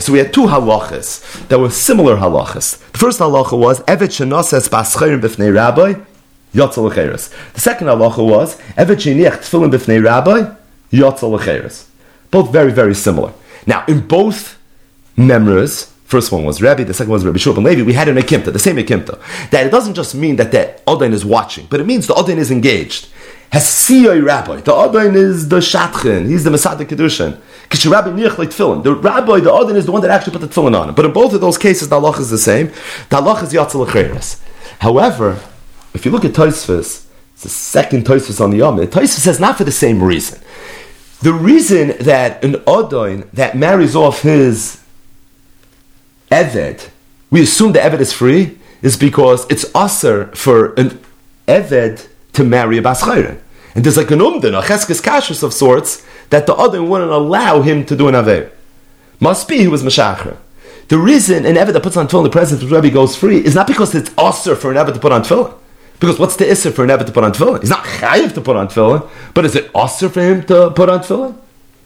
so we had two halachas that were similar halachas. The first halacha was Evet shenases b'aschayrim b'fnei rabbi yotzal l'cheiros. The second halacha was Evet sheniach tefillin b'fnei rabbi yotzal l'cheiros. Both very, very similar. Now, in both memras, first one was Rabbi, the second was Rabbi Shua ben Levi, we had an Akimta, the same Akimta. That it doesn't just mean that the Odain is watching, but it means the Odain is engaged. Hasiyoi Rabbi, the Odain is the Shatchin, he's the Masada Kedushin. Kisha Rabbi Niach like tefillin. The Rabbi, the Odain is the one that actually put the tefillin on him. But in both of those cases, the halach is the same. The halach is Yatzal L'Cheiros. However, if you look at Tosfos, it's the second Tosfos on the Yom, Tosfos says not for the same reason. The reason that an Odain that marries off his Eved, we assume the Eved is free, is because it's aser for an Eved to marry a Bas Chayrin. And there's like an a cheskes kashrus of sorts, that the Odain wouldn't allow him to do an Aveir. Must be he was Meshacher. The reason an Eved that puts on tefillin, the presence of Rebbe goes free, is not because it's aser for an Eved to put on tefillin. Because what's the isser for an Eved to put on tefillin? He's not chayiv to put on tefillin, but is it aser for him to put on tefillin?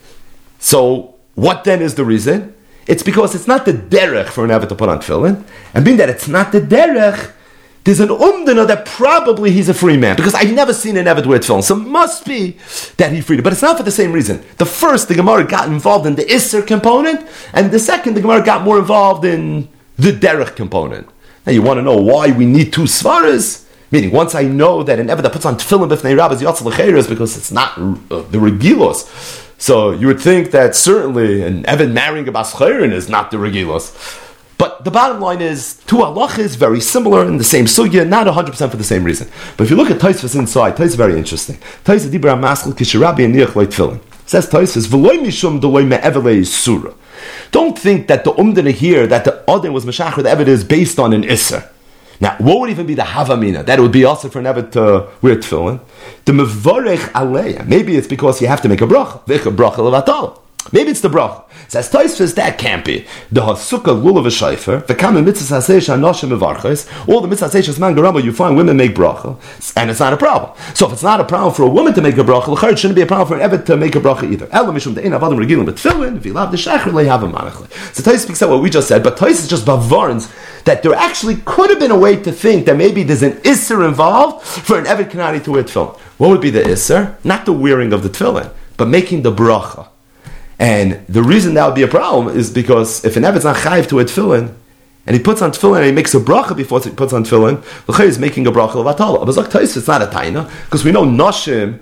So, what then is the reason? It's because it's not the derech for an Eved to put on tefillin, and being that it's not the derech, there's an umdana that probably he's a free man, because I've never seen an Eved wear tefillin, so it must be that he freed it. But it's not for the same reason. The first, the Gemara got involved in the isser component, and the second, the Gemara got more involved in the derech component. Now you want to know why we need two svaras? Meaning, once I know that an Eved that puts on tefillin b'fnei rabbis yotzal l'cheiros because it's not the regilos, so you would think that certainly an Eved marrying a Bas Chayrin is not the regilos. But the bottom line is, two halachas very similar in the same sugya, not 100% for the same reason. But if you look at Tosfos inside, Tosfos is very interesting. Tosfos dibra maskal kishirabi and niach loy tefillin. Says Tosfos, v'loy mishum d'loy me'evelei surah. Don't think that the umdana here, that the Odain was Meshacher, the Eved is based on an isser. Now, what would even be the havamina? That it would be also for an Eved to wear tefillin. The mevorech aleya. Maybe it's because you have to make a bracha. V'ich a bracha levatala. Maybe it's the bracha. Says Tosfos, that can't be. The hasukah lulav shayfer. The kamen mitzvah haseish anoshim mevarches. All the mitzvah haseish man garamba, you find women make bracha, and it's not a problem. So if it's not a problem for a woman to make a bracha, l'chayr, it shouldn't be a problem for an Eved to make a bracha either. Ela mishum de'in avadim regilim b'tefillin. If you love the shacher, lei have a manachle. So Tosfos speaks out what we just said, but Tosfos just bavarns that there actually could have been a way to think that maybe there's an isser involved for an Eved Kanani to wear tefillin. What would be the isser? Not the wearing of the tefillin, but making the bracha. And the reason that would be a problem is because if an Eved's not chayiv to wear tefillin, and he puts on tefillin and he makes a bracha before he puts on tefillin, l'chayr is making a bracha levatala. But Tosfos, it's not a taina, because we know Nashim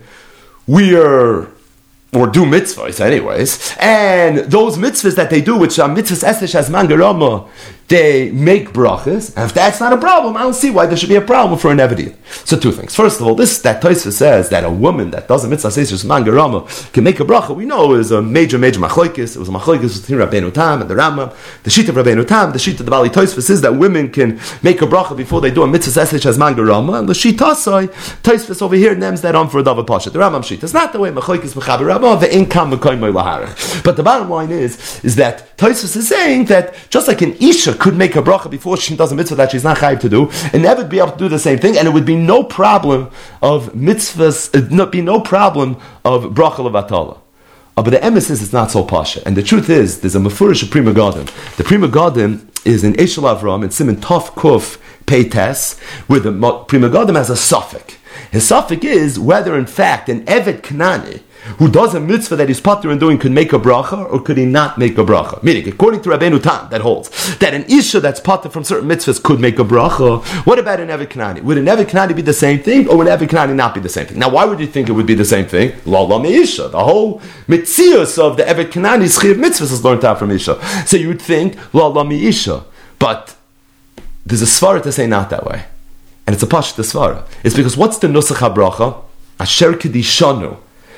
wear or do mitzvahs anyways, and those mitzvahs that they do, which are mitzvahs estesh as mangarama, they make brachas, and if that's not a problem, I don't see why there should be a problem for an Eved. So two things. First of all, this that Tosfos says that a woman that does a mitzvah estesh mangarama can make a bracha, we know is a major machlokes. It was a machlokes between Rabbeinu Tam and the Rambam. The sheet of Rabbeinu Tam, the sheet of the Bali Tosfos is that women can make a bracha before they do a mitzvah estesh as mangarama, and the sheet Tosai, Tosfos over here names that on for a davar pasha. The Rambam sheet is not the way machlokes mechaber Rambam the income mekoymoy. But the bottom line is that Tosfos is saying that just like an Isha could make a bracha before she does a mitzvah that she's not chayiv to do, and never be able to do the same thing, and it would be no problem of mitzvahs, be no problem of bracha levatala. But the emes is it's not so pasha. And the truth is, there's a mefurish of Prima Gadim. The Prima Gadim is in Eshel Avram, in Siman Tov Kuf Peites, where the Prima Gadim has a suffix. His suffix is whether in fact an Eved Kanani who does a mitzvah that he's patur in doing could make a bracha, or could he not make a bracha? Meaning, according to Rabbeinu Tam, that holds that an Isha that's patur from certain mitzvahs could make a bracha. What about an Eved Kanani? Would an Eved Kanani be the same thing, or would an Eved Kanani not be the same thing? Now, why would you think it would be the same thing? La la Isha. The whole mitzias of the Eved Kanani's chiv mitzvahs is learned out from Isha. So you would think la la Isha, but there's a svara to say not that way, and it's a pashut svara. It's because what's the nusach habracha? Asher kedishanu.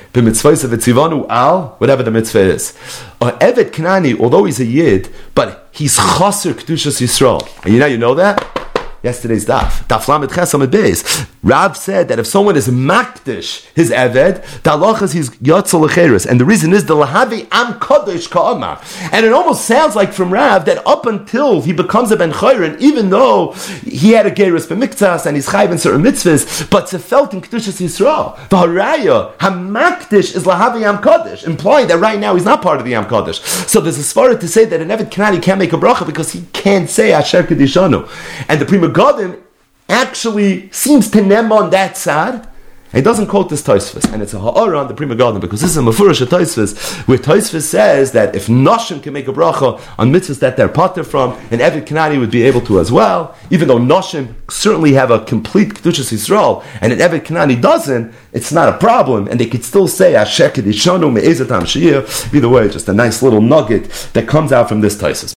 Al, whatever the mitzvah is. Eved Kanani, although he's a Yid, but he's chaser Kedushas Yisrael. And you know that? yesterday's daf Lamed Ches Amud Beis. Rav said that if someone is makdish his eved, the halacha is he's yotzel lecheres, and the reason is the lahavi am kodesh ka'amar. And it almost sounds like from Rav that up until he becomes a ben chayrin, even though he had a gerus b'miktas and he's chayv in certain mitzvahs, but it's felt in kedushas Yisrael. The haraya hamakdish is lahavi am kodesh, implying that right now he's not part of the am kodesh. So there's a svara to say that an eved kanani can't make a bracha because he can't say asher kedishanu, and the Prima Gadim actually seems to nem on that side. He doesn't quote this Tosfos, and it's a ha'ara on the Prima Gadim, because this is a mefurish Tosfos, where Tosfos says that if Noshim can make a bracha on mitzvahs that they're pater from, an Eved Kanani would be able to as well, even though Noshim certainly have a complete Kedushas Yisrael, and an Eved Kanani doesn't, it's not a problem, and they could still say, Asher Kedishanu Me'ezatam Shir. Either way, just a nice little nugget that comes out from this Tosfos.